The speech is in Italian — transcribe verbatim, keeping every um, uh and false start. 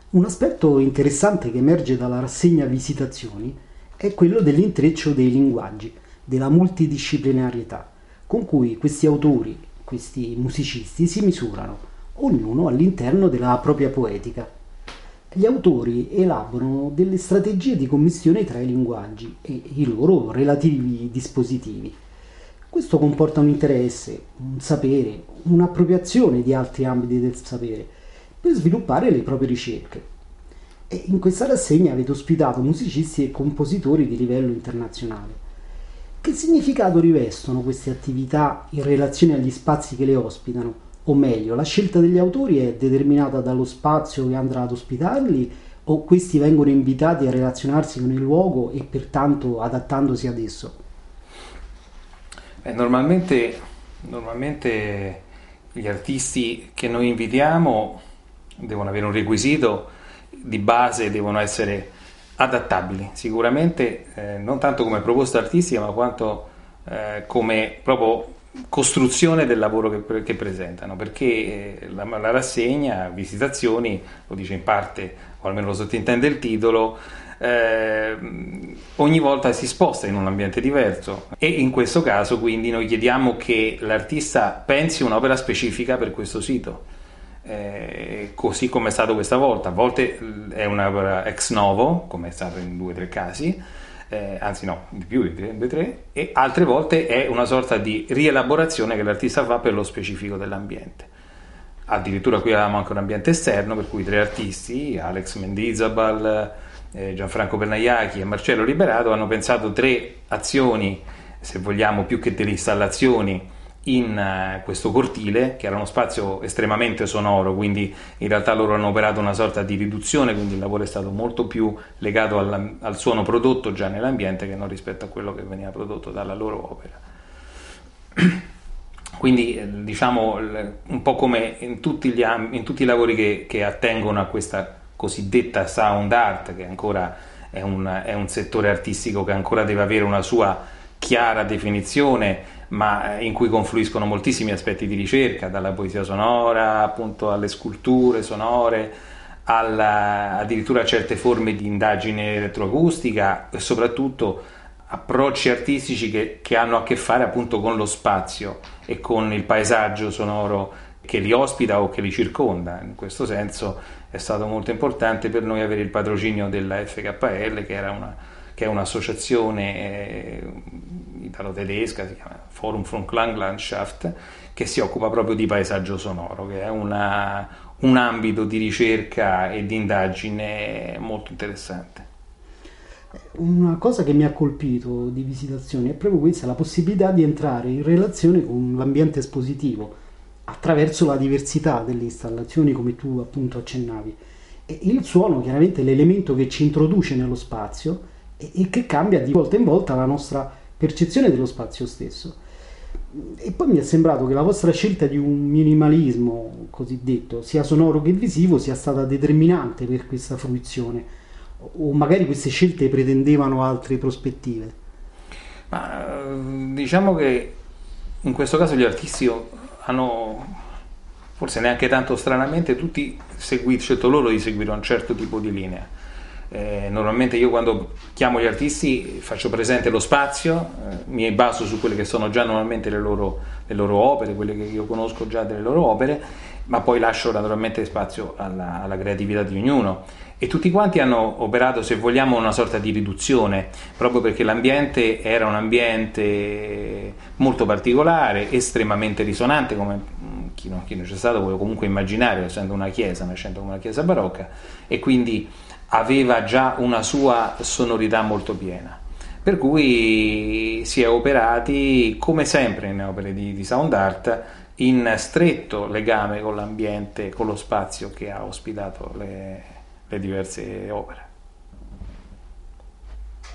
Un aspetto interessante che emerge dalla rassegna Visitazioni è quello dell'intreccio dei linguaggi, della multidisciplinarietà, con cui questi autori, questi musicisti si misurano, ognuno all'interno della propria poetica. Gli autori elaborano delle strategie di commistione tra i linguaggi e i loro relativi dispositivi. Questo comporta un interesse, un sapere, un'appropriazione di altri ambiti del sapere per sviluppare le proprie ricerche. E in questa rassegna avete ospitato musicisti e compositori di livello internazionale. Che significato rivestono queste attività in relazione agli spazi che le ospitano? O meglio, la scelta degli autori è determinata dallo spazio che andrà ad ospitarli o questi vengono invitati a relazionarsi con il luogo e pertanto adattandosi ad esso? Beh, normalmente, normalmente gli artisti che noi invitiamo devono avere un requisito di base, devono essere adattabili, sicuramente eh, non tanto come proposta artistica ma quanto eh, come proprio costruzione del lavoro che, che presentano, perché eh, la, la rassegna Visitazioni lo dice in parte, o almeno lo sottintende il titolo, eh, ogni volta si sposta in un ambiente diverso e in questo caso quindi noi chiediamo che l'artista pensi un'opera specifica per questo sito. Eh, così come è stato questa volta, a volte è un'opera ex novo, come è stato in due o tre casi, eh, anzi no, di più di due o tre, e altre volte è una sorta di rielaborazione che l'artista fa per lo specifico dell'ambiente. Addirittura qui avevamo anche un ambiente esterno, per cui tre artisti, Alex Mendizabal, eh, Gianfranco Pernaiachi e Marcello Liberato, hanno pensato tre azioni, se vogliamo, più che delle installazioni, in uh, questo cortile, che era uno spazio estremamente sonoro, quindi in realtà loro hanno operato una sorta di riduzione, quindi il lavoro è stato molto più legato al, al suono prodotto già nell'ambiente che non rispetto a quello che veniva prodotto dalla loro opera. Quindi diciamo un po' come in tutti, gli, in tutti i lavori che, che attengono a questa cosiddetta sound art, che ancora è un, è un settore artistico che ancora deve avere una sua chiara definizione, ma in cui confluiscono moltissimi aspetti di ricerca, dalla poesia sonora appunto alle sculture sonore, alla, addirittura a certe forme di indagine elettroacustica e soprattutto approcci artistici che, che hanno a che fare appunto con lo spazio e con il paesaggio sonoro che li ospita o che li circonda. In questo senso è stato molto importante per noi avere il patrocinio della F K L, che era una che è un'associazione eh, italo-tedesca, si chiama Forum von Klanglandschaft, che si occupa proprio di paesaggio sonoro, che è una, un ambito di ricerca e di indagine molto interessante. Una cosa che mi ha colpito di Visitazioni è proprio questa, la possibilità di entrare in relazione con l'ambiente espositivo attraverso la diversità delle installazioni, come tu appunto accennavi. E il suono chiaramente è l'elemento che ci introduce nello spazio e che cambia di volta in volta la nostra percezione dello spazio stesso. E poi mi è sembrato che la vostra scelta di un minimalismo cosiddetto, sia sonoro che visivo, sia stata determinante per questa fruizione, o magari queste scelte pretendevano altre prospettive. Ma diciamo che in questo caso gli artisti hanno, forse neanche tanto stranamente, tutti seguito, scelto loro di seguire un certo tipo di linea. Eh, normalmente io quando chiamo gli artisti faccio presente lo spazio, eh, mi baso su quelle che sono già normalmente le loro, le loro opere, quelle che io conosco già delle loro opere, ma poi lascio naturalmente spazio alla, alla creatività di ognuno. E tutti quanti hanno operato, se vogliamo, una sorta di riduzione, proprio perché l'ambiente era un ambiente molto particolare, estremamente risonante, come chi non, chi non c'è stato può comunque immaginare, essendo una chiesa, nascendo come una chiesa barocca, e quindi aveva già una sua sonorità molto piena, per cui si è operati, come sempre in opere di, di sound art, in stretto legame con l'ambiente, con lo spazio che ha ospitato le, le diverse opere.